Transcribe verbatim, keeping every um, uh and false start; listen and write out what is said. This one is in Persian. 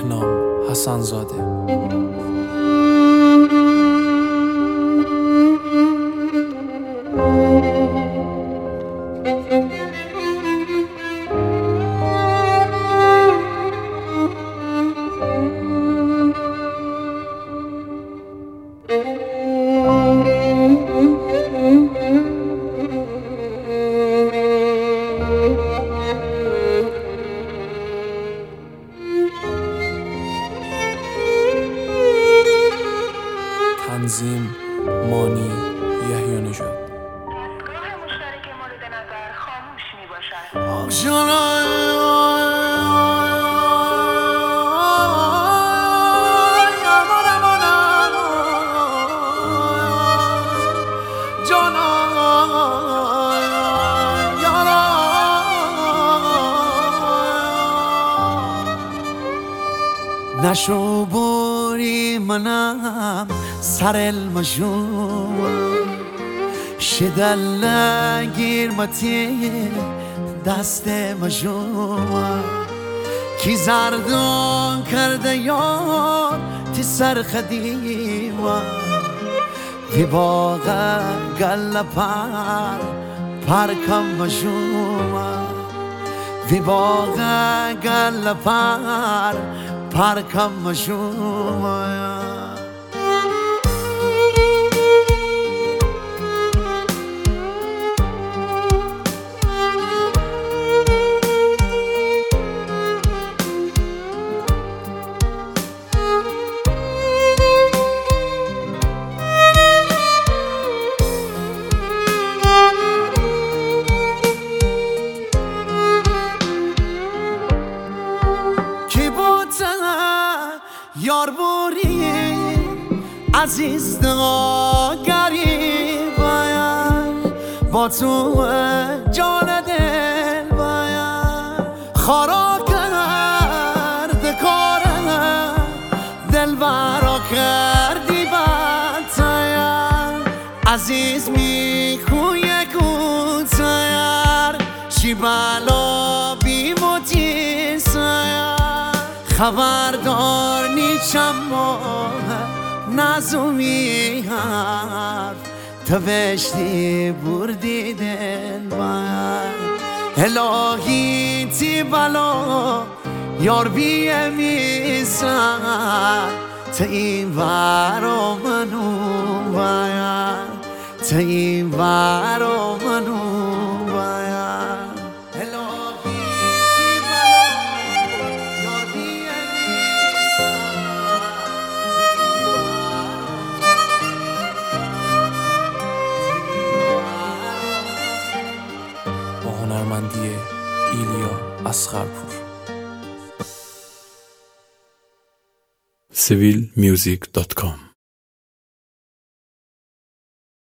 بهنام حسن‌زاده. تنظیم مانی یحیی نژاد. دستگاه مشترک مورد نظر خاموش می باشد. نشو بوری منم سر المجون شدل نگیر متی دست مجون کی زردون کرده یار تی سر خدیما وی باغ گل پر پرکم مجون وی باغ گل پر پرکم مجون یار بوری عزیز داگری باید با تو جان دل باید خارا کرد کارم دل برا کردی بدتاید عزیز میکوی کوتاید چی بلا بیموتی ساید خبردار نیچم ماه نزومی حرف تا بشتی بردی دل باید الهی تی بلا یار بیه میسن تا این ورا منو باید تا این ورا منو باید هنرمندی ایلیا اصغرپور. سویل میوزیک دات کام